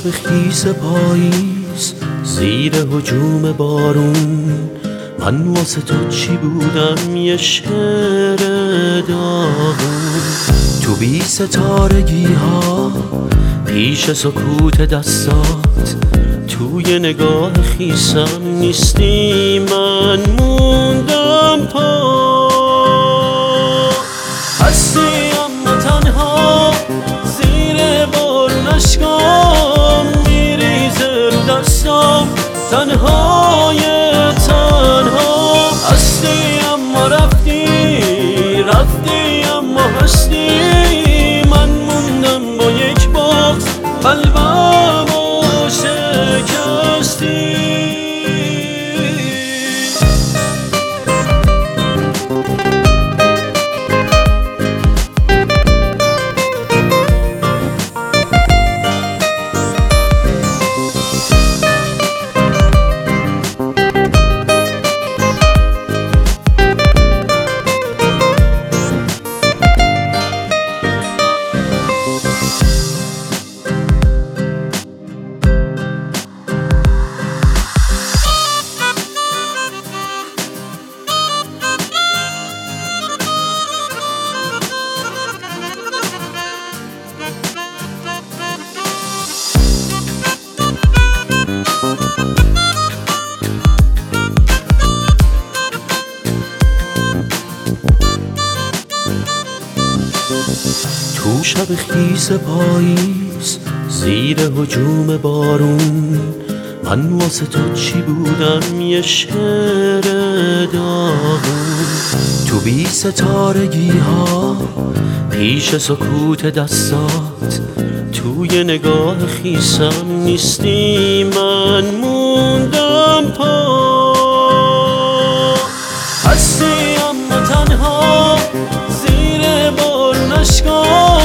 شب خیس پاییز زیر هجوم بارون، من واسه تو چی بودم؟ یه شعر داغون. تو بی ستارگی ها پیش سکوت دستات، توی نگاه خیسم نیستی، من موندم پا. هستی اما تنها زیر بارون اشکام، میریزه رو دستام تنهای تنها. هستی اما رفتی اما هستی، من موندم با یک باز قلبمو شکستی. تو شب خیس پاییز زیر هجوم بارون، من واسه تو چی بودم؟ یه شعر داغون. تو بی ستارگی ها پیش سکوت دستات، توی نگاه خیسم نیستی، من موندم پا. هستی اما تنها زیر بارون اشکام،